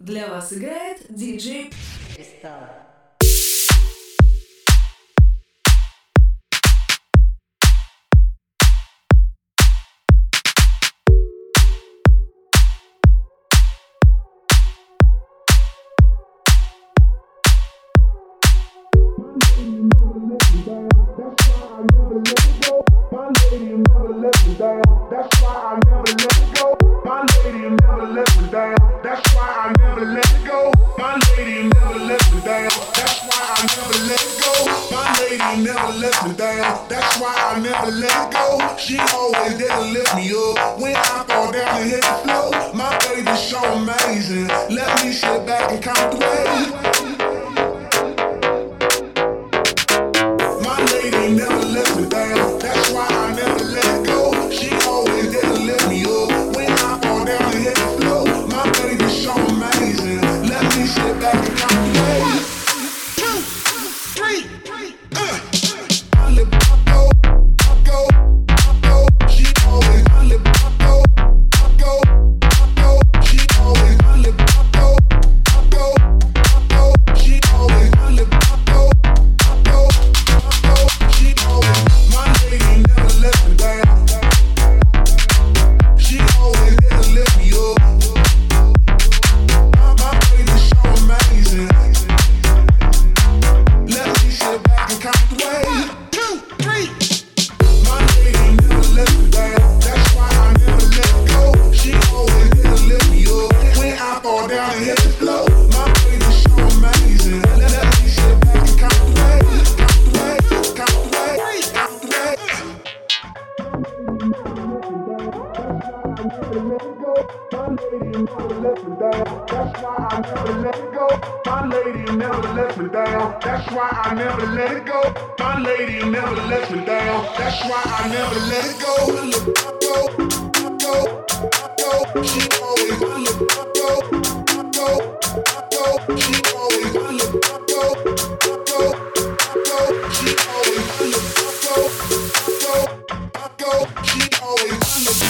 Для вас играет диджей Стала. That's why I never let it go. My lady never let me down. That's why I never let it go. My lady never let me down. That's why I never let it go. My lady never let me down. That's why I never let it go. She always there to lift me up when I fall down and hit the floor. My baby's so amazing. Let me sit back and count the ways. My lady never let me down. That's why I never let it go. She always there to lift me up when I fall down and hit the floor. My baby's so amazing. Let me sit back and count the ways. 2, 3, I live, I go. She always, I live, I go. She always, I live, I go. She always, I live, I go. She always, my lady never let me down. She always there to lift me up. My baby's so amazing. Let me sit back and count the ways. 2, 3. My lady never let me down. That's why I never let go. She always there to lift me up when I fall down and hit the floor. My baby's so amazing. Let me sit back and count the ways. Count the ways. Count the ways. That's why I never let it go. My lady never let me down. That's why I never let it go. My lady never let me down. That's why I never let it go. She always, I look, she always, I look, she always, I look, she always, I look,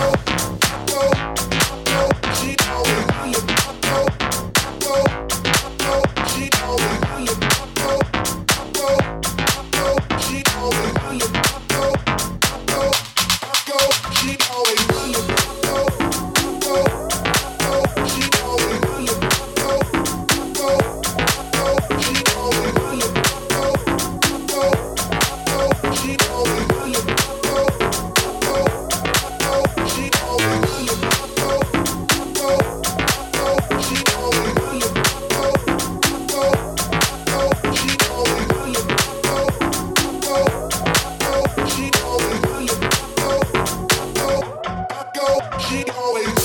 she always, I look, she always, I look, she always, I look, she always, I look, she always